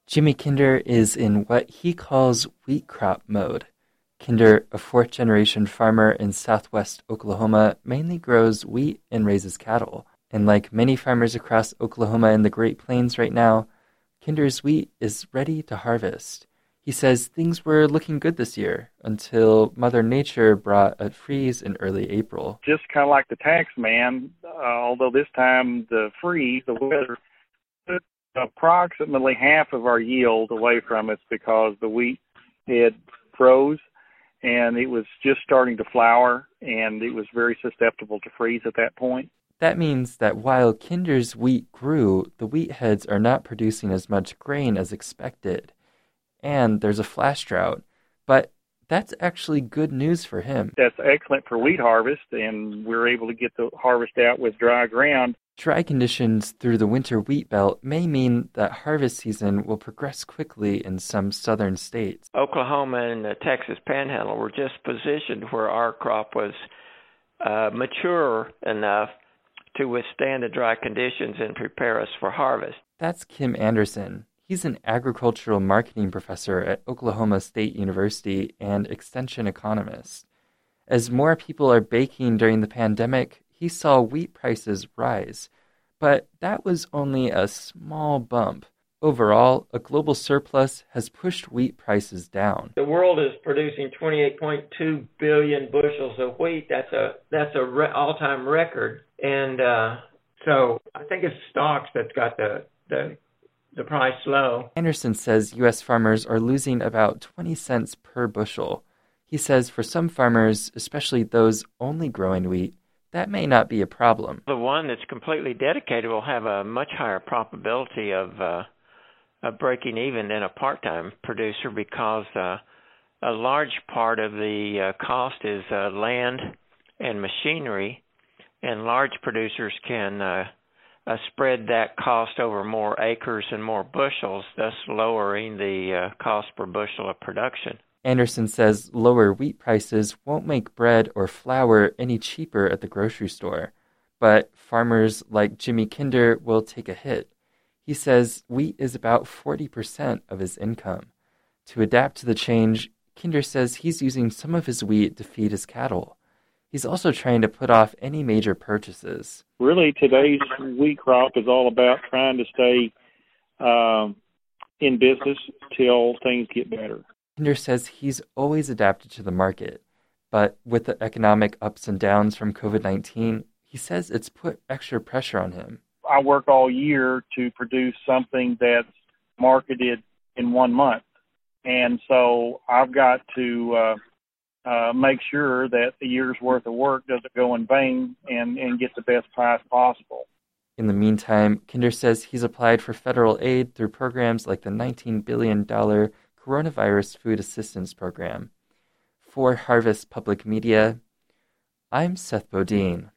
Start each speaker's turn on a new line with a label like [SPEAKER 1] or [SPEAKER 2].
[SPEAKER 1] Jimmy Kinder is in what he calls wheat crop mode. Kinder, a fourth-generation farmer in southwest Oklahoma, mainly grows wheat and raises cattle. And like many farmers across Oklahoma and the Great Plains right now, Kinder's wheat is ready to harvest. He says things were looking good this year until Mother Nature brought a freeze in early April.
[SPEAKER 2] Just kind of like the tax man, although this time the freeze, the weather, took approximately half of our yield away from us because the wheat had froze and it was just starting to flower and it was very susceptible to freeze at that point.
[SPEAKER 1] That means that while Kinder's wheat grew, the wheat heads are not producing as much grain as expected. And there's a flash drought. But that's actually good news for him.
[SPEAKER 2] That's excellent for wheat harvest, and we're able to get the harvest out with dry ground.
[SPEAKER 1] Dry conditions through the winter wheat belt may mean that harvest season will progress quickly in some southern states.
[SPEAKER 3] Oklahoma and the Texas Panhandle were just positioned where our crop was mature enough to withstand the dry conditions and prepare us for harvest.
[SPEAKER 1] That's Kim Anderson. He's an agricultural marketing professor at Oklahoma State University and extension economist. As more people are baking during the pandemic, he saw wheat prices rise. But that was only a small bump. Overall, a global surplus has pushed wheat prices down.
[SPEAKER 3] The world is producing 28.2 billion bushels of wheat. That's a all-time record. And so I think it's stocks that's got the price low.
[SPEAKER 1] Anderson says U.S. farmers are losing about 20 cents per bushel. He says for some farmers, especially those only growing wheat, that may not be a problem.
[SPEAKER 3] The one that's completely dedicated will have a much higher probability of breaking even than a part-time producer because a large part of the cost is land and machinery, and large producers can spread that cost over more acres and more bushels, thus lowering the cost per bushel of production.
[SPEAKER 1] Anderson says lower wheat prices won't make bread or flour any cheaper at the grocery store, but farmers like Jimmy Kinder will take a hit. He says wheat is about 40% of his income. To adapt to the change, Kinder says he's using some of his wheat to feed his cattle. He's also trying to put off any major purchases.
[SPEAKER 2] Really, today's wheat crop is all about trying to stay in business till things get better.
[SPEAKER 1] Kinder says he's always adapted to the market, but with the economic ups and downs from COVID-19, he says it's put extra pressure on him.
[SPEAKER 2] I work all year to produce something that's marketed in 1 month, and so I've got to make sure that the year's worth of work doesn't go in vain and get the best price possible.
[SPEAKER 1] In the meantime, Kinder says he's applied for federal aid through programs like the $19 billion Coronavirus Food Assistance Program. For Harvest Public Media, I'm Seth Bodine.